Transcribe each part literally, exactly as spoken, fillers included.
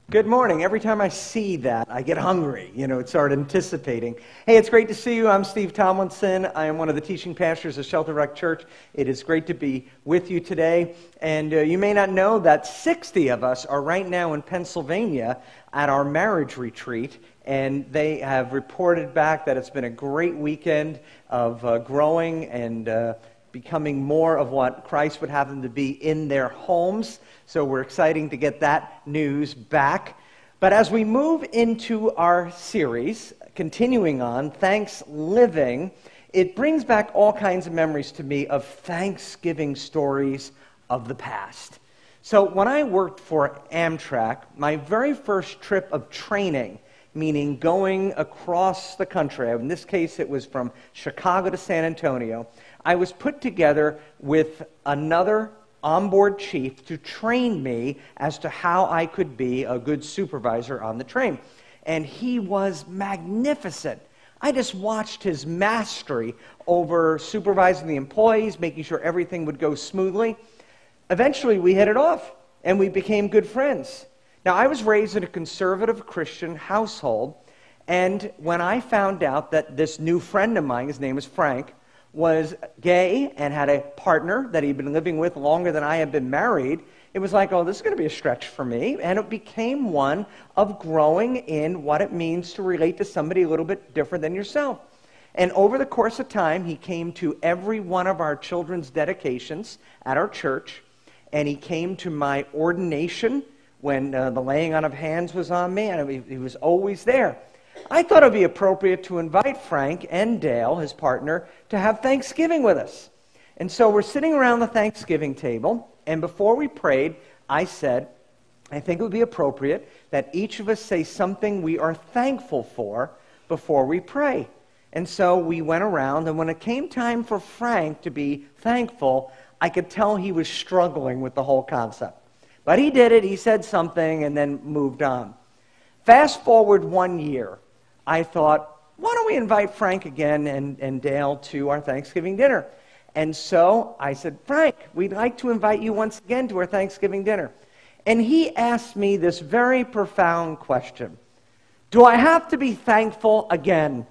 Good morning. Every time I see that, I get hungry. You know, start anticipating. Hey, it's great to see you. I'm Steve Tomlinson. I am one of the teaching pastors of Shelter Rock Church. It is great to be with you today. And uh, you may not know that sixty of us are right now in Pennsylvania at our marriage retreat. And they have reported back that it's been a great weekend of uh, growing and uh, becoming more of what Christ would have them to be in their homes. So we're excited to get that news back. But as we move into our series, continuing on Thanks Living, it brings back all kinds of memories to me of Thanksgiving stories of the past. So when I worked for Amtrak, my very first trip of training, meaning going across the country, in this case it was from Chicago to San Antonio, I was put together with another onboard chief to train me as to how I could be a good supervisor on the train. And he was magnificent. I just watched his mastery over supervising the employees, making sure everything would go smoothly. Eventually, we hit it off, and we became good friends. Now, I was raised in a conservative Christian household, and when I found out that this new friend of mine, his name is Frank, was gay and had a partner that he'd been living with longer than I had been married, it was like, oh, this is going to be a stretch for me. And it became one of growing in what it means to relate to somebody a little bit different than yourself. And over the course of time, he came to every one of our children's dedications at our church, and he came to my ordination when uh, the laying on of hands was on me, and he, he was always there. I thought it would be appropriate to invite Frank and Dale, his partner, to have Thanksgiving with us. And so we're sitting around the Thanksgiving table, and before we prayed, I said, I think it would be appropriate that each of us say something we are thankful for before we pray. And so we went around, and when it came time for Frank to be thankful, I could tell he was struggling with the whole concept. But he did it, he said something, and then moved on. Fast forward one year, I thought, why don't we invite Frank again and, and Dale to our Thanksgiving dinner? And so I said, Frank, we'd like to invite you once again to our Thanksgiving dinner. And he asked me this very profound question. Do I have to be thankful again?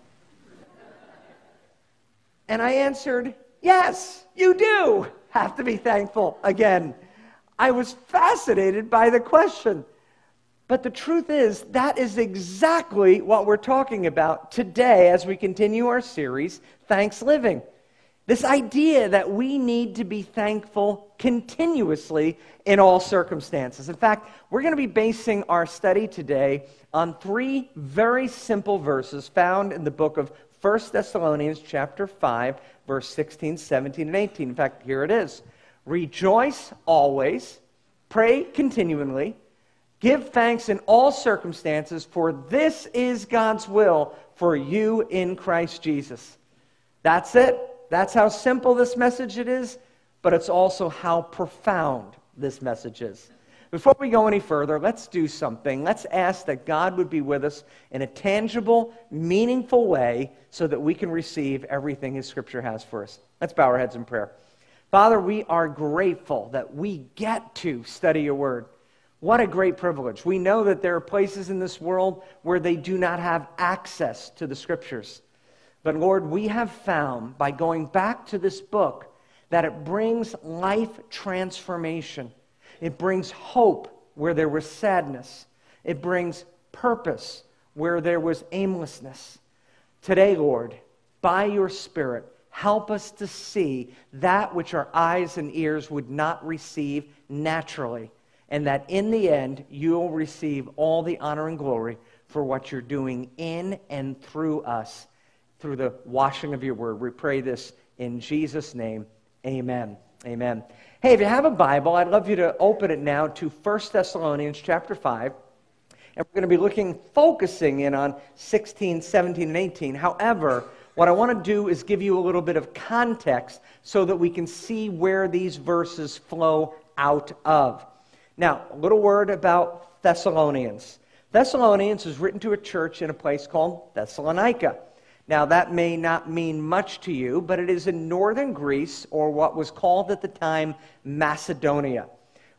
And I answered, yes, you do have to be thankful again. I was fascinated by the question. But the truth is, that is exactly what we're talking about today as we continue our series, Thanks Living. This idea that we need to be thankful continuously in all circumstances. In fact, we're going to be basing our study today on three very simple verses found in the book of First Thessalonians chapter five, verse sixteen, seventeen, and eighteen. In fact, here it is. Rejoice always, pray continually, give thanks in all circumstances, for this is God's will for you in Christ Jesus. That's it. That's how simple this message it is, but it's also how profound this message is. Before we go any further, let's do something. Let's ask that God would be with us in a tangible, meaningful way so that we can receive everything His Scripture has for us. Let's bow our heads in prayer. Father, we are grateful that we get to study your word. What a great privilege. We know that there are places in this world where they do not have access to the Scriptures. But Lord, we have found by going back to this book that it brings life transformation. It brings hope where there was sadness. It brings purpose where there was aimlessness. Today, Lord, by your Spirit, help us to see that which our eyes and ears would not receive naturally, and that in the end, you'll receive all the honor and glory for what you're doing in and through us, through the washing of your word. We pray this in Jesus' name. Amen. Amen. Hey, if you have a Bible, I'd love you to open it now to First Thessalonians chapter five. And we're going to be looking, focusing in on sixteen, seventeen, and eighteen. However, what I want to do is give you a little bit of context so that we can see where these verses flow out of. Now, a little word about Thessalonians. Thessalonians is written to a church in a place called Thessalonica. Now, that may not mean much to you, but it is in northern Greece, or what was called at the time Macedonia.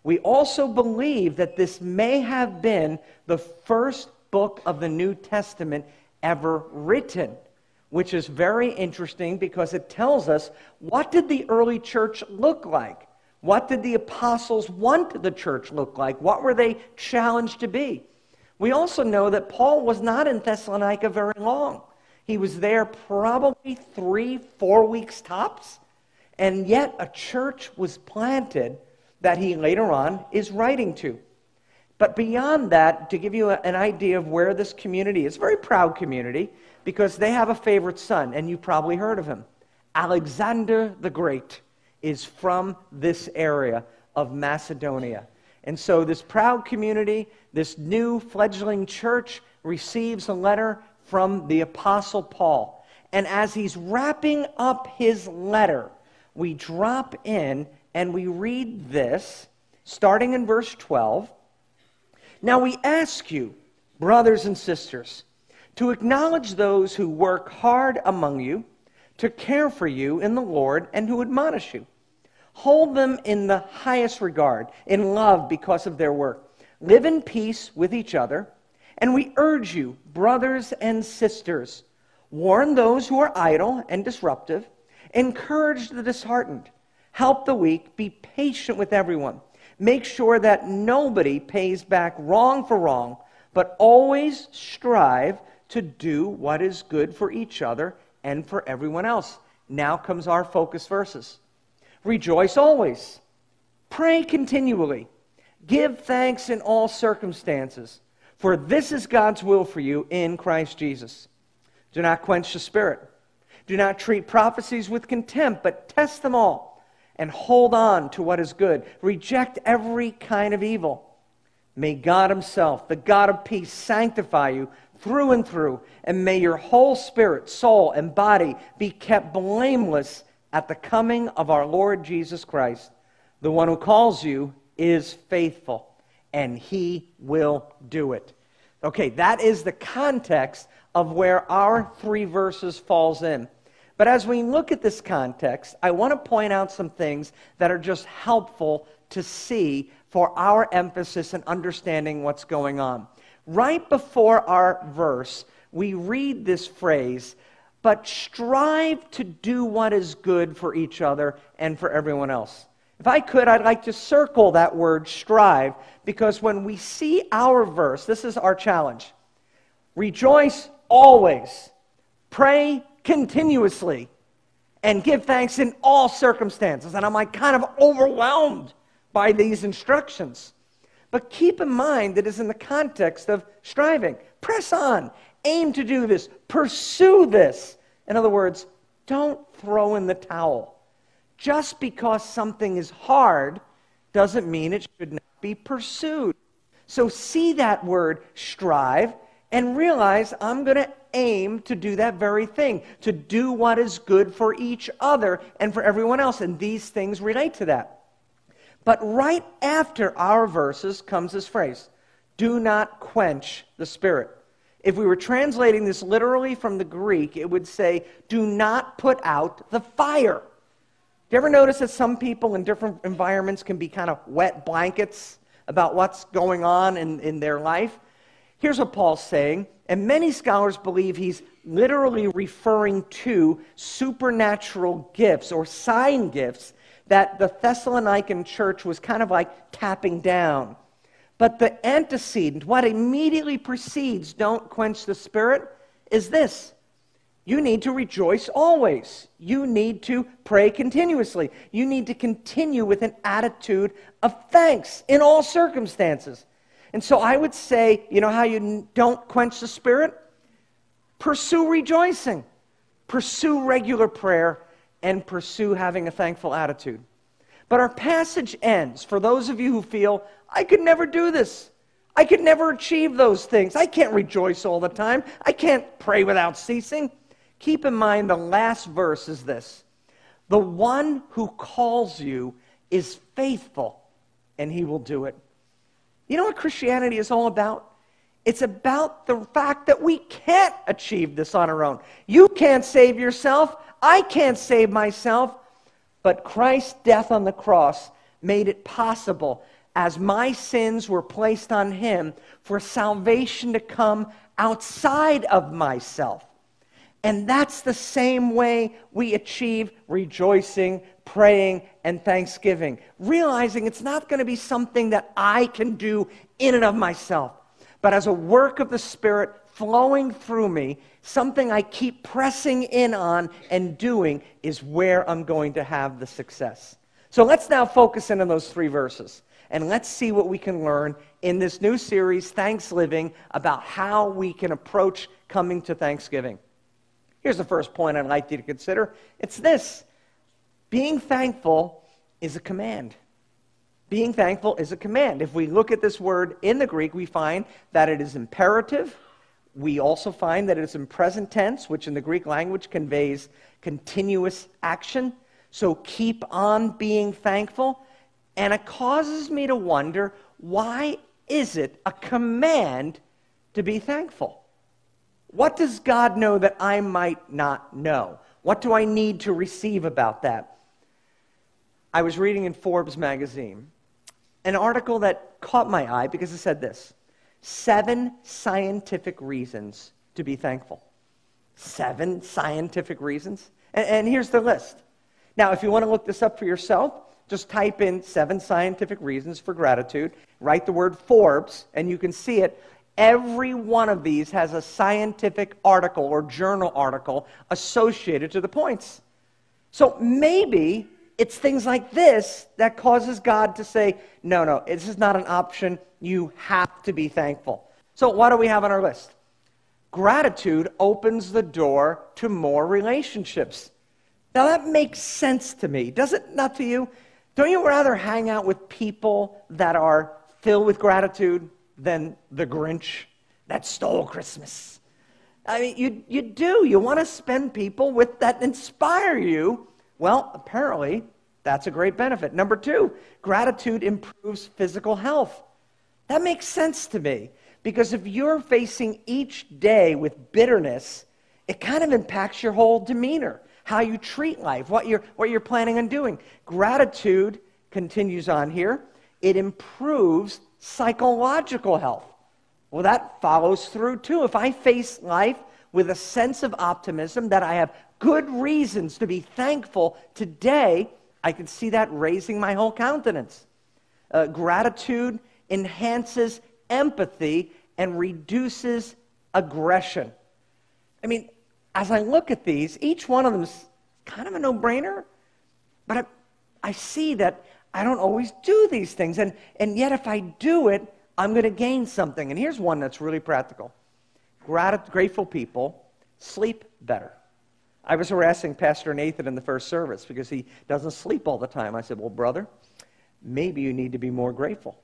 We also believe that this may have been the first book of the New Testament ever written, which is very interesting because it tells us, what did the early church look like? What did the apostles want the church look like? What were they challenged to be? We also know that Paul was not in Thessalonica very long. He was there probably three, four weeks tops, and yet a church was planted that he later on is writing to. But beyond that, to give you a, an idea of where this community is, a very proud community, because they have a favorite son, and you probably heard of him. Alexander the Great is from this area of Macedonia. And so this proud community, this new fledgling church, receives a letter from the Apostle Paul. And as he's wrapping up his letter, we drop in and we read this, starting in verse twelve. Now we ask you, brothers and sisters, to acknowledge those who work hard among you, to care for you in the Lord, and who admonish you. Hold them in the highest regard, in love because of their work. Live in peace with each other. And we urge you, brothers and sisters, warn those who are idle and disruptive, encourage the disheartened, help the weak, be patient with everyone. Make sure that nobody pays back wrong for wrong, but always strive to do what is good for each other and for everyone else. Now comes our focus verses. Rejoice always. Pray continually. Give thanks in all circumstances, for this is God's will for you in Christ Jesus. Do not quench the Spirit. Do not treat prophecies with contempt, but test them all, and hold on to what is good. Reject every kind of evil. May God himself, the God of peace, sanctify you through and through, and may your whole spirit, soul, and body be kept blameless at the coming of our Lord Jesus Christ. The one who calls you is faithful, and he will do it. Okay, that is the context of where our three verses falls in. But as we look at this context, I want to point out some things that are just helpful to see for our emphasis and understanding what's going on. Right before our verse, we read this phrase, but strive to do what is good for each other and for everyone else. If I could, I'd like to circle that word strive, because when we see our verse, this is our challenge. Rejoice always, pray continuously, and give thanks in all circumstances. And I'm like kind of overwhelmed by these instructions. But keep in mind that it's in the context of striving. Press on, aim to do this, pursue this. In other words, don't throw in the towel. Just because something is hard doesn't mean it should not be pursued. So see that word strive and realize I'm going to aim to do that very thing, to do what is good for each other and for everyone else. And these things relate to that. But right after our verses comes this phrase, do not quench the Spirit. If we were translating this literally from the Greek, it would say, do not put out the fire. Do you ever notice that some people in different environments can be kind of wet blankets about what's going on in, in their life? Here's what Paul's saying, and many scholars believe he's literally referring to supernatural gifts or sign gifts that the Thessalonican church was kind of like tapping down. But the antecedent, what immediately precedes don't quench the Spirit, is this. You need to rejoice always. You need to pray continuously. You need to continue with an attitude of thanks in all circumstances. And so I would say, you know how you don't quench the Spirit? Pursue rejoicing. Pursue regular prayer and pursue having a thankful attitude. But our passage ends, for those of you who feel, I could never do this. I could never achieve those things. I can't rejoice all the time. I can't pray without ceasing. Keep in mind the last verse is this. The one who calls you is faithful, and he will do it. You know what Christianity is all about? It's about the fact that we can't achieve this on our own. You can't save yourself. I can't save myself. But Christ's death on the cross made it possible. as my sins were placed on him for salvation to come outside of myself. And that's the same way we achieve rejoicing, praying, and thanksgiving. Realizing it's not going to be something that I can do in and of myself, but as a work of the Spirit flowing through me, something I keep pressing in on and doing is where I'm going to have the success. So let's now focus in on those three verses, and let's see what we can learn in this new series, Thanksgiving, about how we can approach coming to Thanksgiving. Here's the first point I'd like you to consider. It's this: being thankful is a command. Being thankful is a command. If we look at this word in the Greek, we find that it is imperative. We also find that it is in present tense, which in the Greek language conveys continuous action. So keep on being thankful. And it causes me to wonder, why is it a command to be thankful? What does God know that I might not know? What do I need to receive about that? I was reading in Forbes magazine an article that caught my eye because it said this: seven scientific reasons to be thankful. Seven scientific reasons? And, and here's the list. Now, if you want to look this up for yourself, just type in seven scientific reasons for gratitude, write the word Forbes, and you can see it. Every one of these has a scientific article or journal article associated to the points. So maybe it's things like this that causes God to say, no, no, this is not an option. You have to be thankful. So what do we have on our list? Gratitude opens the door to more relationships. Now that makes sense to me. Does it not to you? Don't you rather hang out with people that are filled with gratitude than the Grinch that stole Christmas? I mean, you, you do. You want to spend people with that inspire you. Well, apparently, that's a great benefit. Number two, gratitude improves physical health. That makes sense to me, because if you're facing each day with bitterness, it kind of impacts your whole demeanor, how you treat life, what you're, what you're planning on doing. Gratitude continues on here. It improves psychological health. Well, that follows through too. If I face life with a sense of optimism that I have good reasons to be thankful today, I can see that raising my whole countenance. Uh, gratitude enhances empathy and reduces aggression. I mean, as I look at these, each one of them is kind of a no-brainer, but I, I see that I don't always do these things, and, and yet if I do it, I'm going to gain something. And here's one that's really practical. Grat- grateful people sleep better. I was harassing Pastor Nathan in the first service because he doesn't sleep all the time. I said, well, brother, maybe you need to be more grateful.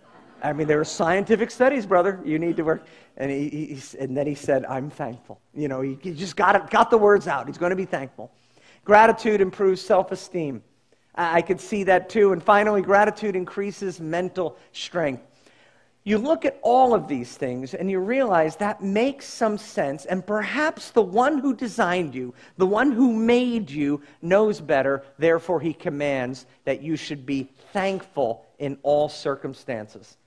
I mean, there are scientific studies, brother. You need to work. And he, he and then he said, I'm thankful. You know, he, he just got it, got the words out. He's going to be thankful. Gratitude improves self-esteem. I, I could see that too. And finally, gratitude increases mental strength. You look at all of these things and you realize that makes some sense, and perhaps the one who designed you, the one who made you, knows better. Therefore, he commands that you should be thankful in all circumstances.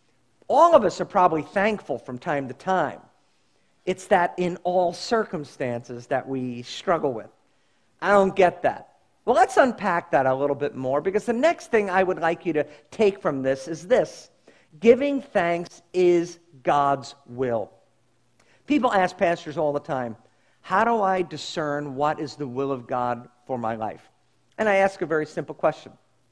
All of us are probably thankful from time to time. It's that in all circumstances that we struggle with. I don't get that. Well, let's unpack that a little bit more, because the next thing I would like you to take from this is this. Giving thanks is God's will. People ask pastors all the time, how do I discern what is the will of God for my life? And I ask a very simple question.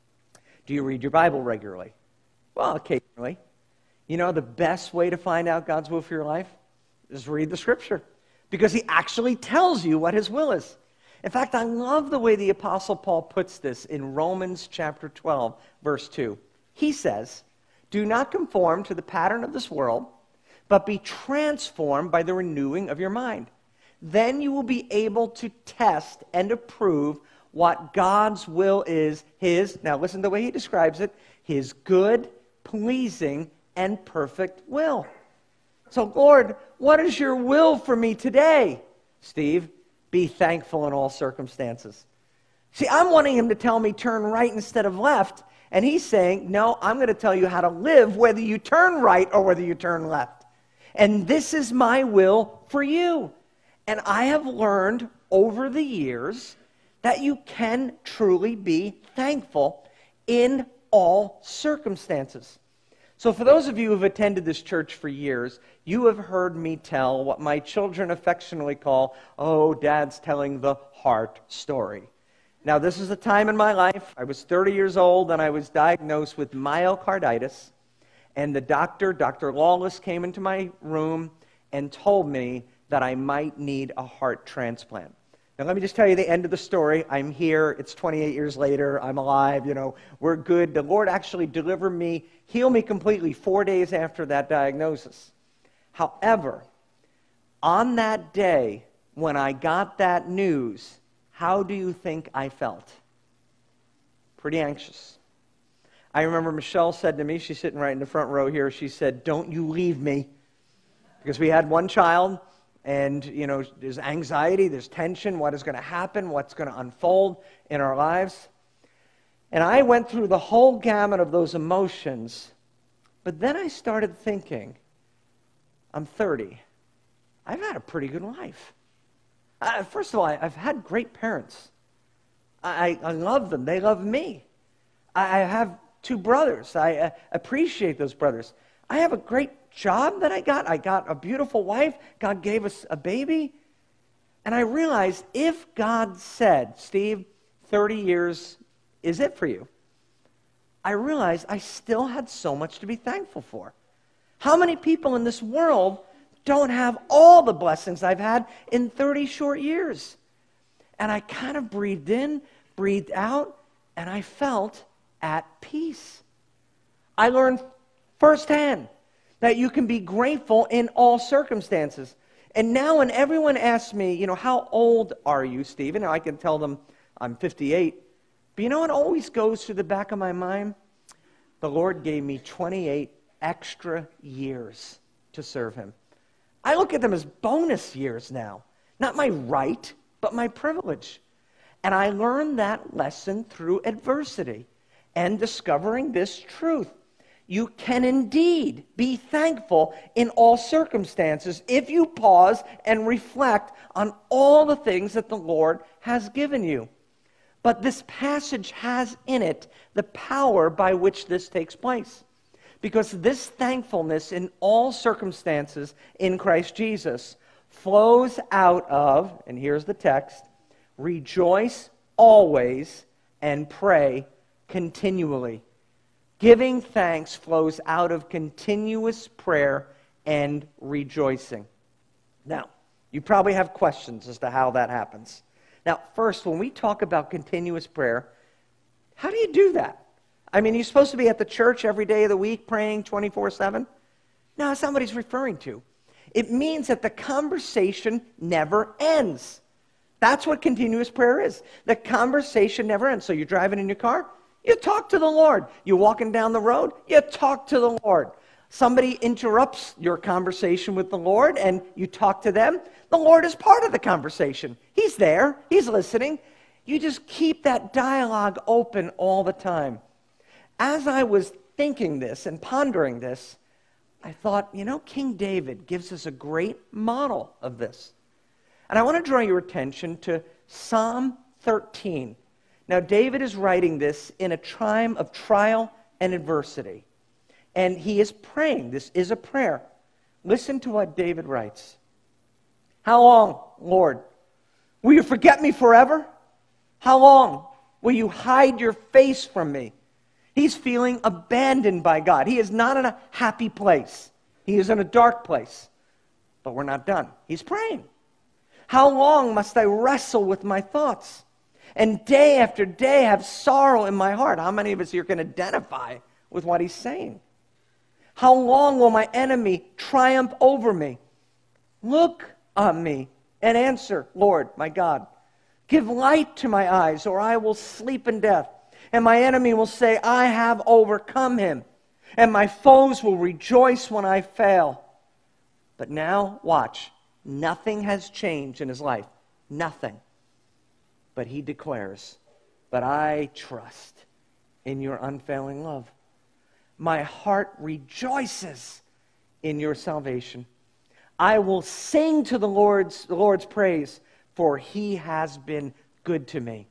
Do you read your Bible regularly? Well, occasionally. You know, the best way to find out God's will for your life is read the Scripture, because he actually tells you what his will is. In fact, I love the way the Apostle Paul puts this in Romans chapter twelve, verse two. He says, do not conform to the pattern of this world, but be transformed by the renewing of your mind. Then you will be able to test and approve what God's will is, his, now listen to the way he describes it, his good, pleasing, and perfect will. So, Lord, what is your will for me today? Steve, be thankful in all circumstances. See, I'm wanting him to tell me turn right instead of left, and he's saying, no, I'm going to tell you how to live whether you turn right or whether you turn left. And this is my will for you. And I have learned over the years that you can truly be thankful in all circumstances. So for those of you who have attended this church for years, you have heard me tell what my children affectionately call, oh, Dad's telling the heart story. Now, this is a time in my life. I was thirty years old and I was diagnosed with myocarditis. And the doctor, Doctor Lawless, came into my room and told me that I might need a heart transplant. Now, let me just tell you the end of the story. I'm here. It's twenty-eight years later. I'm alive. You know, we're good. The Lord actually delivered me, healed me completely four days after that diagnosis. However, on that day when I got that news, how do you think I felt? Pretty anxious. I remember Michelle said to me, she's sitting right in the front row here, she said, don't you leave me. Because we had one child. And, you know, there's anxiety, there's tension, what is going to happen, what's going to unfold in our lives. And I went through the whole gamut of those emotions, but then I started thinking, I'm thirty. I've had a pretty good life. Uh, first of all, I, I've had great parents. I, I love them. They love me. I, I have two brothers. I uh, appreciate those brothers. I have a great job that I got. I got a beautiful wife. God gave us a baby. And I realized if God said, Steve, thirty years is it for you, I realized I still had so much to be thankful for. How many people in this world don't have all the blessings I've had in thirty short years? And I kind of breathed in, breathed out, and I felt at peace. I learned firsthand that you can be grateful in all circumstances. And now when everyone asks me, you know, how old are you, Stephen? I can tell them I'm fifty-eight. But you know what always goes through the back of my mind? The Lord gave me twenty-eight extra years to serve him. I look at them as bonus years now. Not my right, but my privilege. And I learned that lesson through adversity and discovering this truth. You can indeed be thankful in all circumstances if you pause and reflect on all the things that the Lord has given you. But this passage has in it the power by which this takes place. Because this thankfulness in all circumstances in Christ Jesus flows out of, and here's the text, rejoice always and pray continually. Giving thanks flows out of continuous prayer and rejoicing. Now, you probably have questions as to how that happens. Now, first, when we talk about continuous prayer, how do you do that? I mean, you're supposed to be at the church every day of the week praying twenty-four seven? No, that's not what he's referring to. It means that the conversation never ends. That's what continuous prayer is. The conversation never ends. So you're driving in your car, you talk to the Lord. You're walking down the road, you talk to the Lord. Somebody interrupts your conversation with the Lord and you talk to them. The Lord is part of the conversation. He's there. He's listening. You just keep that dialogue open all the time. As I was thinking this and pondering this, I thought, you know, King David gives us a great model of this. And I want to draw your attention to Psalm thirteen. Now, David is writing this in a time of trial and adversity. And he is praying. This is a prayer. Listen to what David writes. How long, Lord, will you forget me forever? How long will you hide your face from me? He's feeling abandoned by God. He is not in a happy place. He is in a dark place. But we're not done. He's praying. How long must I wrestle with my thoughts? And day after day have sorrow in my heart. How many of us here can identify with what he's saying? How long will my enemy triumph over me? Look on me and answer, Lord, my God. Give light to my eyes, or I will sleep in death. And my enemy will say, I have overcome him. And my foes will rejoice when I fail. But now, watch, nothing has changed in his life. Nothing. But he declares, but I trust in your unfailing love. My heart rejoices in your salvation. I will sing to the Lord's, the Lord's praise, for he has been good to me.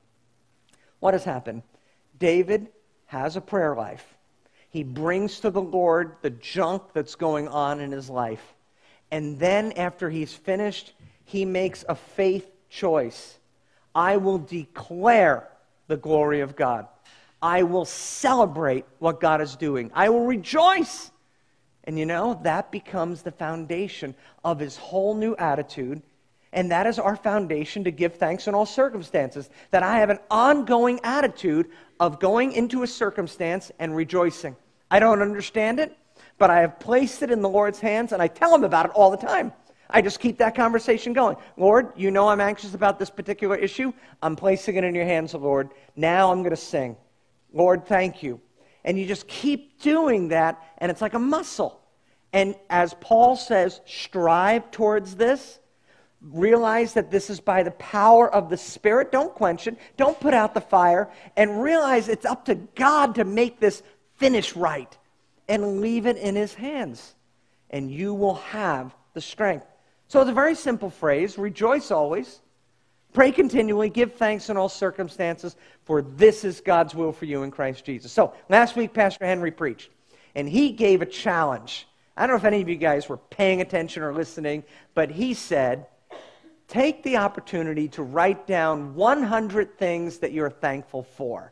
What has happened? David has a prayer life. He brings to the Lord the junk that's going on in his life. And then after he's finished, he makes a faith choice. I will declare the glory of God. I will celebrate what God is doing. I will rejoice. And you know, that becomes the foundation of his whole new attitude. And that is our foundation to give thanks in all circumstances. That I have an ongoing attitude of going into a circumstance and rejoicing. I don't understand it, but I have placed it in the Lord's hands, and I tell him about it all the time. I just keep that conversation going. Lord, you know I'm anxious about this particular issue. I'm placing it in your hands, Lord. Now I'm going to sing. Lord, thank you. And you just keep doing that, and it's like a muscle. And as Paul says, strive towards this. Realize that this is by the power of the Spirit. Don't quench it. Don't put out the fire. And realize it's up to God to make this finish right. And leave it in his hands. And you will have the strength. So it's a very simple phrase. Rejoice always. Pray continually. Give thanks in all circumstances. For this is God's will for you in Christ Jesus. So last week Pastor Henry preached. And he gave a challenge. I don't know if any of you guys were paying attention or listening. But he said, take the opportunity to write down one hundred things that you're thankful for.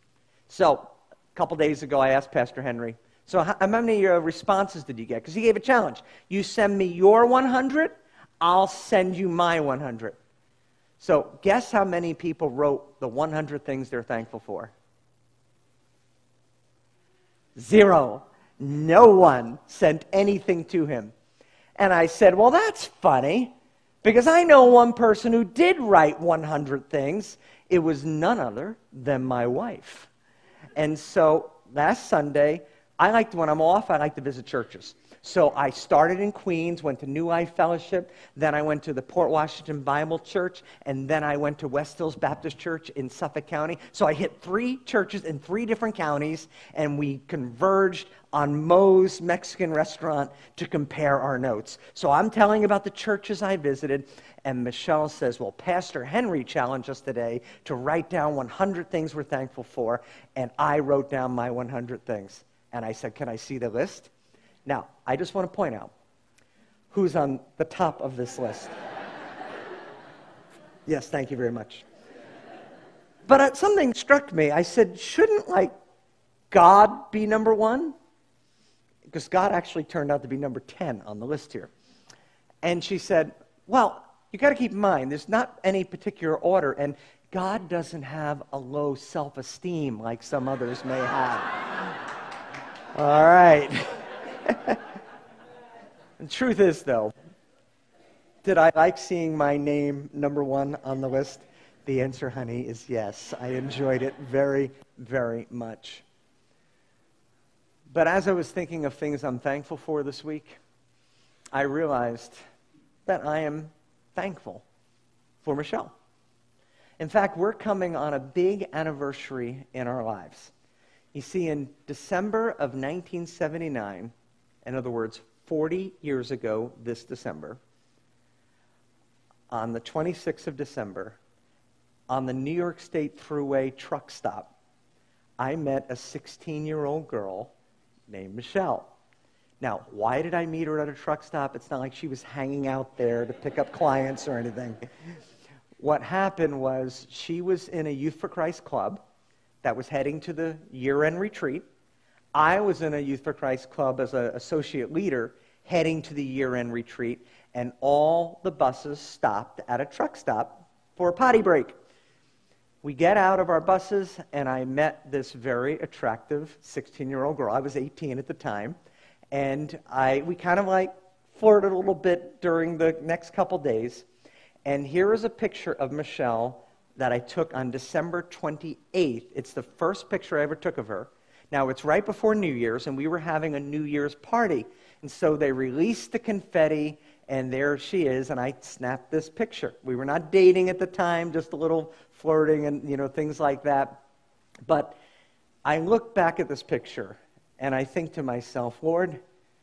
So, a couple days ago, I asked Pastor Henry, so how, how many uh, responses did you get? Because he gave a challenge. You send me your one hundred, I'll send you my one hundred. So, guess how many people wrote the one hundred things they're thankful for? Zero. No one sent anything to him. And I said, well, that's funny. Because I know one person who did write one hundred things. It was none other than my wife. And so last Sunday, I like to, when I'm off, I like to visit churches. So I started in Queens, went to New Life Fellowship, then I went to the Port Washington Bible Church, and then I went to West Hills Baptist Church in Suffolk County. So I hit three churches in three different counties, and we converged on Moe's Mexican restaurant to compare our notes. So I'm telling about the churches I visited, and Michelle says, well, Pastor Henry challenged us today to write down one hundred things we're thankful for, and I wrote down my one hundred things. And I said, can I see the list? Now, I just want to point out who's on the top of this list. Yes, thank you very much. But uh, something struck me. I said, shouldn't, like, God be number one? Because God actually turned out to be number ten on the list here. And she said, well, you got to keep in mind, there's not any particular order, and God doesn't have a low self-esteem like some others may have. All right. The truth is, though, did I like seeing my name number one on the list? The answer, honey, is yes. I enjoyed it very, very much. But as I was thinking of things I'm thankful for this week, I realized that I am thankful for Michelle. In fact, we're coming on a big anniversary in our lives. You see, in December of nineteen seventy-nine, in other words, forty years ago this December, on the twenty-sixth of December, on the New York State Thruway truck stop, I met a sixteen-year-old girl named Michelle. Now, why did I meet her at a truck stop? It's not like she was hanging out there to pick up clients or anything. What happened was she was in a Youth for Christ club that was heading to the year-end retreat. I was in a Youth for Christ club as an associate leader heading to the year-end retreat, and all the buses stopped at a truck stop for a potty break. We get out of our buses, and I met this very attractive sixteen-year-old girl. I was eighteen at the time, and I we kind of like flirted a little bit during the next couple days. And here is a picture of Michelle that I took on December twenty-eighth. It's the first picture I ever took of her. Now, it's right before New Year's, and we were having a New Year's party. And so they released the confetti, and there she is, and I snapped this picture. We were not dating at the time, just a little flirting and, you know, things like that. But I look back at this picture, and I think to myself, Lord,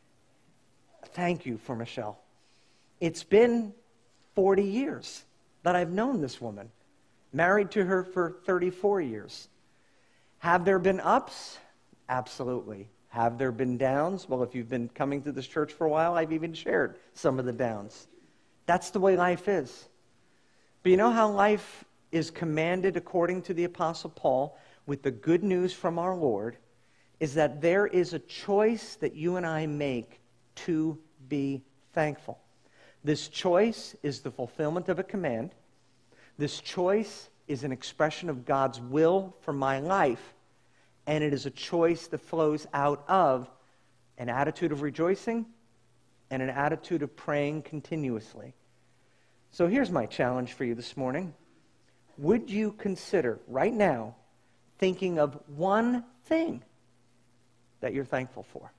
thank you for Michelle. It's been forty years that I've known this woman, married to her for thirty-four years. Have there been ups? Absolutely. Have there been downs? Well, if you've been coming to this church for a while, I've even shared some of the downs. That's the way life is. But you know how life is commanded according to the Apostle Paul with the good news from our Lord is that there is a choice that you and I make to be thankful. This choice is the fulfillment of a command. This choice is an expression of God's will for my life, and it is a choice that flows out of an attitude of rejoicing and an attitude of praying continuously. So here's my challenge for you this morning. Would you consider right now thinking of one thing that you're thankful for?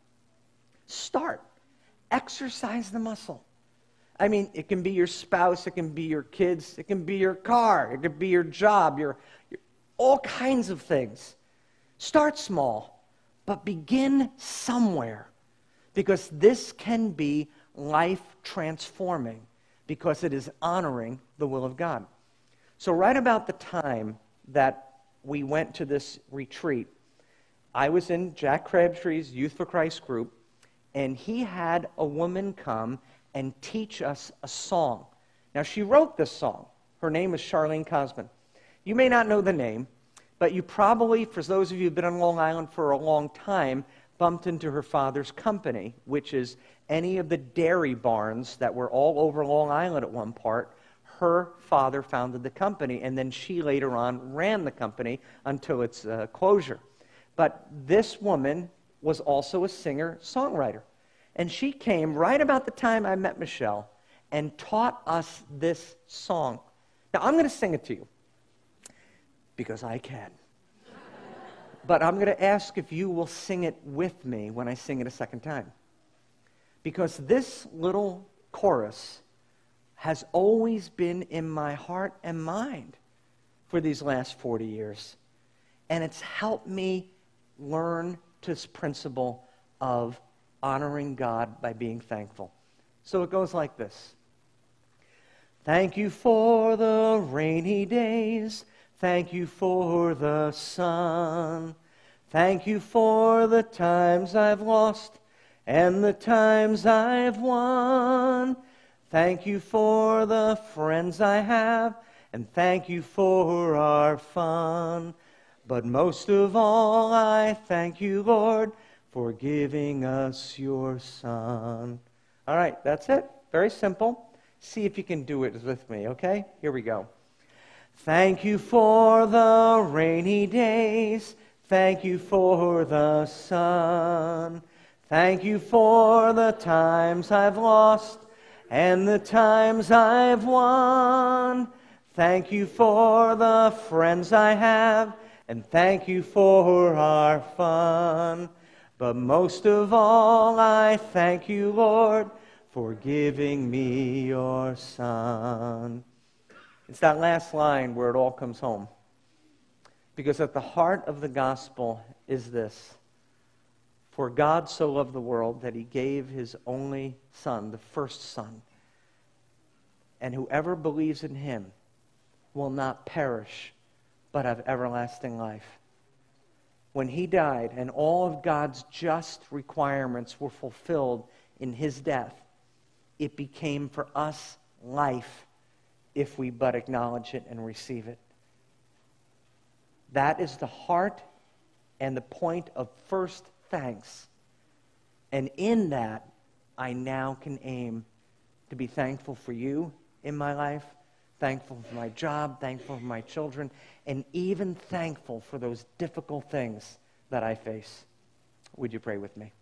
Start. Exercise the muscle. I mean, it can be your spouse, it can be your kids, it can be your car, it could be your job, your, your all kinds of things. Start small, but begin somewhere, because this can be life transforming, because it is honoring the will of God. So right about the time that we went to this retreat, I was in Jack Crabtree's Youth for Christ group, and he had a woman come and teach us a song. Now, she wrote this song. Her name is Charlene Cosman. You may not know the name, but you probably, for those of you who've been on Long Island for a long time, bumped into her father's company, which is any of the dairy barns that were all over Long Island at one part. Her father founded the company, and then she later on ran the company until its uh, closure. But this woman was also a singer-songwriter. And she came right about the time I met Michelle and taught us this song. Now, I'm going to sing it to you because I can. But I'm going to ask if you will sing it with me when I sing it a second time. Because this little chorus has always been in my heart and mind for these last forty years. And it's helped me learn this principle of honoring God by being thankful. So it goes like this. Thank you for the rainy days. Thank you for the sun. Thank you for the times I've lost and the times I've won. Thank you for the friends I have, and thank you for our fun. But most of all, I thank you, Lord, for giving us your Son. All right, that's it. Very simple. See if you can do it with me, okay? Here we go. Thank you for the rainy days. Thank you for the sun. Thank you for the times I've lost and the times I've won. Thank you for the friends I have, and thank you for our fun. But most of all, I thank you, Lord, for giving me your Son. It's that last line where it all comes home. Because at the heart of the gospel is this. For God so loved the world that he gave his only Son, the first Son. And whoever believes in him will not perish, but have everlasting life. When he died and all of God's just requirements were fulfilled in his death, it became for us life if we but acknowledge it and receive it. That is the heart and the point of first thanks. And in that, I now can aim to be thankful for you in my life, thankful for my job, thankful for my children, and even thankful for those difficult things that I face. Would you pray with me?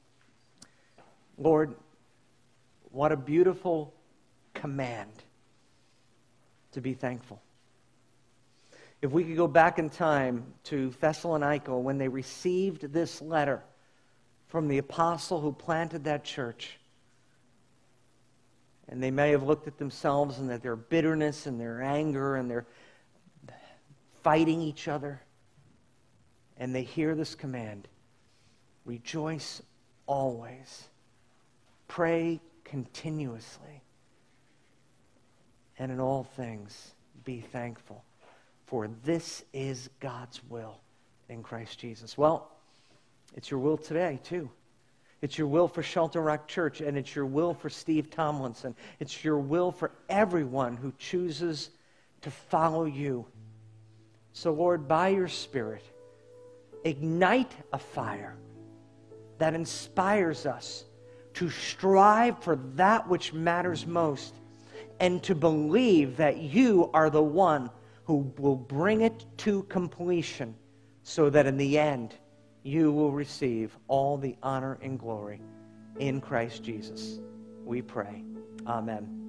Lord, what a beautiful command to be thankful. If we could go back in time to Thessalonica when they received this letter from the apostle who planted that church, And they may have looked at themselves and at their bitterness and their anger and their fighting each other. And they hear this command: rejoice always. Pray continuously. And in all things, be thankful. For this is God's will in Christ Jesus. Well, it's your will today, too. It's your will for Shelter Rock Church, and it's your will for Steve Tomlinson. It's your will for everyone who chooses to follow you. So, Lord, by your Spirit, ignite a fire that inspires us to strive for that which matters most and to believe that you are the one who will bring it to completion, so that in the end you will receive all the honor and glory in Christ Jesus. We pray. Amen.